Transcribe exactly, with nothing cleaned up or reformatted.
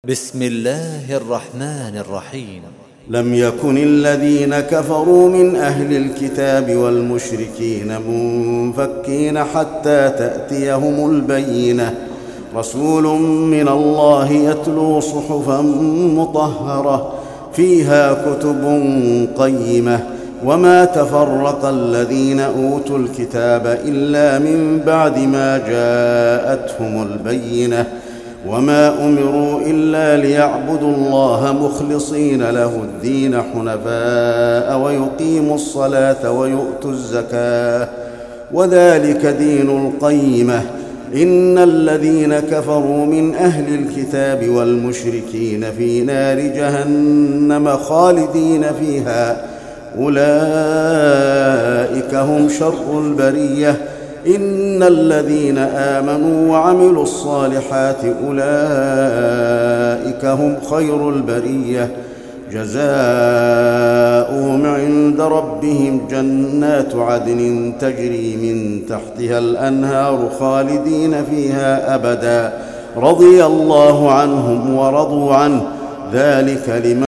بسم الله الرحمن الرحيم. لم يكن الذين كفروا من أهل الكتاب والمشركين منفكين حتى تأتيهم البينة، رسول من الله يتلو صحفا مطهرة فيها كتب قيمة، وما تفرق الذين أوتوا الكتاب إلا من بعد ما جاءتهم البينة، وما أمروا إلا ليعبدوا الله مخلصين له الدين حنفاء ويقيموا الصلاة ويؤتوا الزكاة، وذلك دين القيمة. إن الذين كفروا من أهل الكتاب والمشركين في نار جهنم خالدين فيها، أولئك هم شر البرية. إن الذين آمنوا وعملوا الصالحات أولئك هم خير البرية، جزاؤهم عند ربهم جنات عدن تجري من تحتها الأنهار خالدين فيها أبدا، رضي الله عنهم ورضوا عنه، ذلك لمن